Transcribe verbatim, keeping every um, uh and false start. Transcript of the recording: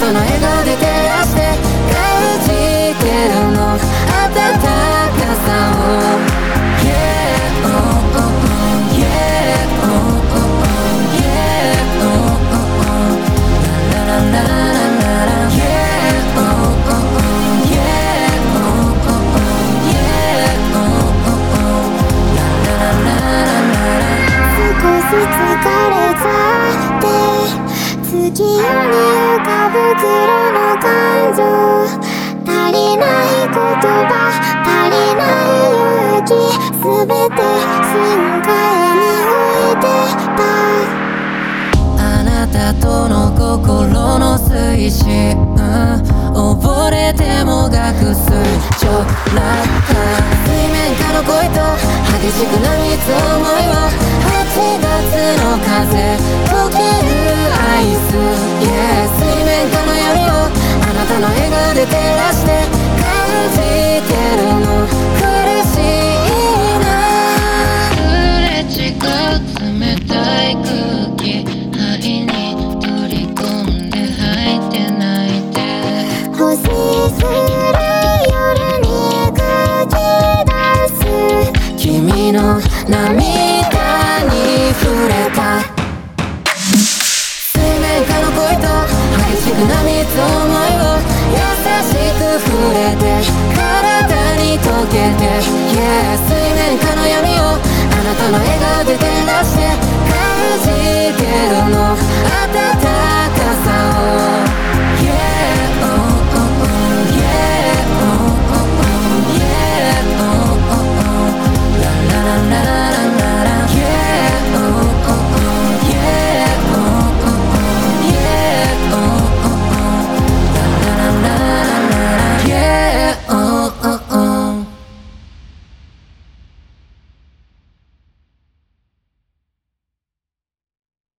たの笑顔で照らして感じてるの温かさを Yeah, oh, oh, oh, yeah, oh, oh, oh, yeah, oh, oh, oh, la la la la la la, yeah, oh, oh, oh, yeah, oh, oh, oh, yeah, oh, oh, oh, la la la la la la. 少し疲れちゃって月夜に浮かぶ黒の感情足りない言葉足りない勇気すべて深海に置いてたあなたとの心の水深溺れてもがく水上落下水面下の恋と激しく波打つ想いをはちがつの風溶けるアイス、yeah、水面下の闇をあなたの笑顔で照らして感じてるの苦しいなすれ違う冷たい空気肺に取り込んで吐いて泣いて星降る夜に書き出す君の涙に触れた水面下の恋と激しく波打つ想いを優しく触れて体に溶けて、yeah、水面下の闇をあなたの笑顔で照ら